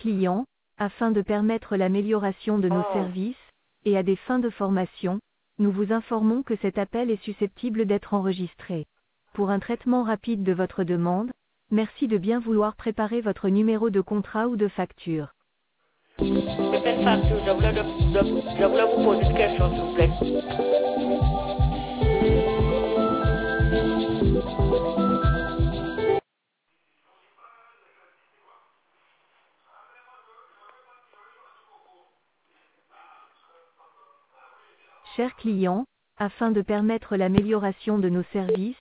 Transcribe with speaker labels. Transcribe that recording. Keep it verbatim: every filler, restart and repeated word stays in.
Speaker 1: clients, afin de permettre l'amélioration de nos
Speaker 2: Oh.
Speaker 1: services, et à des fins de formation, nous vous informons que cet appel est susceptible d'être enregistré. Pour un traitement rapide de votre demande, merci de bien vouloir préparer votre numéro de contrat ou de facture.
Speaker 2: Je fais une facture, je voulais, je, je voulais vous poser une question, s'il vous plaît.
Speaker 1: Chers clients, afin de permettre l'amélioration de nos services,